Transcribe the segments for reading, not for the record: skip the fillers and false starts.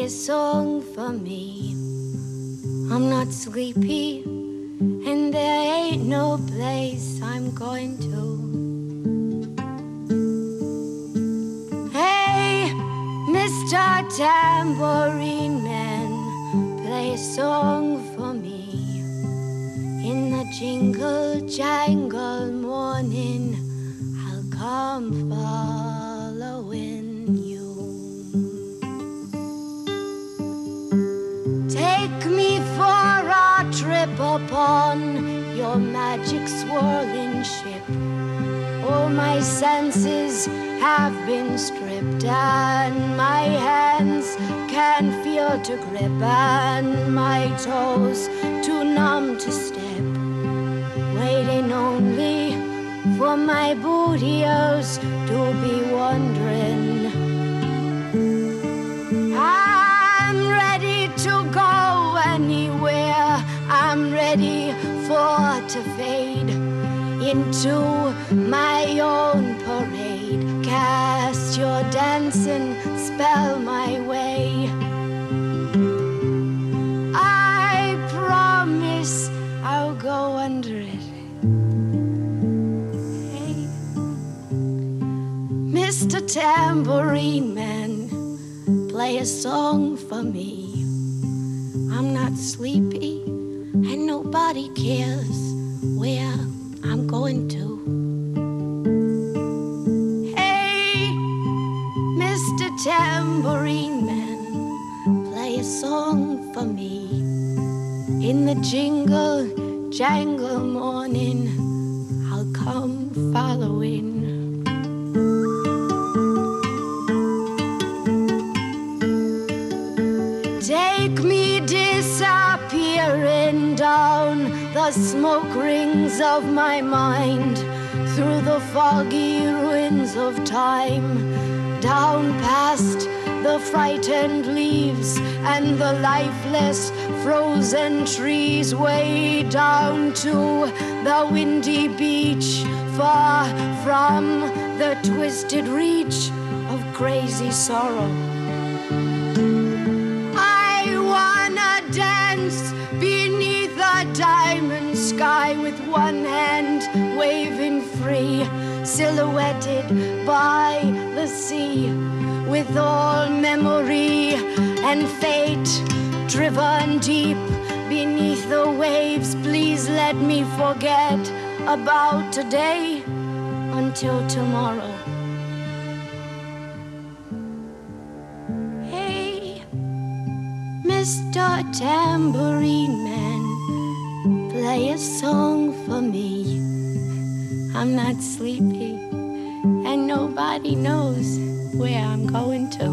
a song for me. I'm not sleepy, and there ain't no place I'm going to. Hey, Mr. Tambourine Man, play a song for me. In the jingle jangle morning, I'll come following you. Take me for a trip upon your magic swirling ship. All my senses have been stripped, and my hands can feel to grip, and my toes too numb to step, waiting only for my booty holes to be wandering. I'm ready to go anywhere. I'm ready for to fade into my own parade. Cast your dancing spell my way. I promise I'll go under it. Hey, Mr. Tambourine Man, play a song for me. I'm not sleepy, and nobody cares where I'm going to. Hey, Mr. Tambourine Man, play a song for me. In the jingle jangle morning, I'll come following. Take me disappearing down the smoke rings of my mind, through the foggy ruins of time, down past the frightened leaves and the lifeless frozen trees, way down to the windy beach, far from the twisted reach of crazy sorrow. Dance beneath a diamond sky with one hand waving free, silhouetted by the sea, with all memory and fate driven deep beneath the waves. Please let me forget about today until tomorrow. Mr. Tambourine Man, play a song for me. I'm not sleepy, and nobody knows where I'm going to.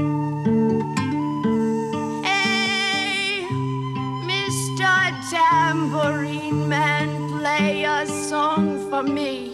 Hey, Mr. Tambourine Man, play a song for me.